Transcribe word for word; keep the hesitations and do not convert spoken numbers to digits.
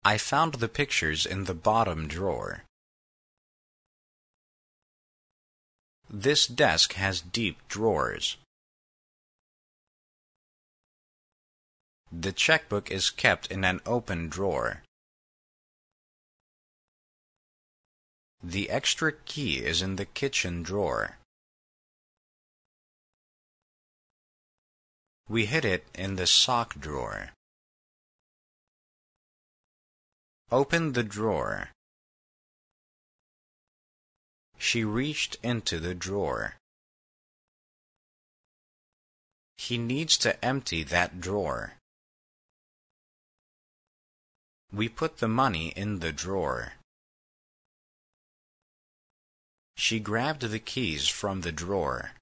I found the pictures in the bottom drawer. This desk has deep drawers. The checkbook is kept in an open drawer. The extra key is in the kitchen drawer. We hid it in the sock drawer. Open the drawer. She reached into the drawer. He needs to empty that drawer. We put the money in the drawer. She grabbed the keys from the drawer.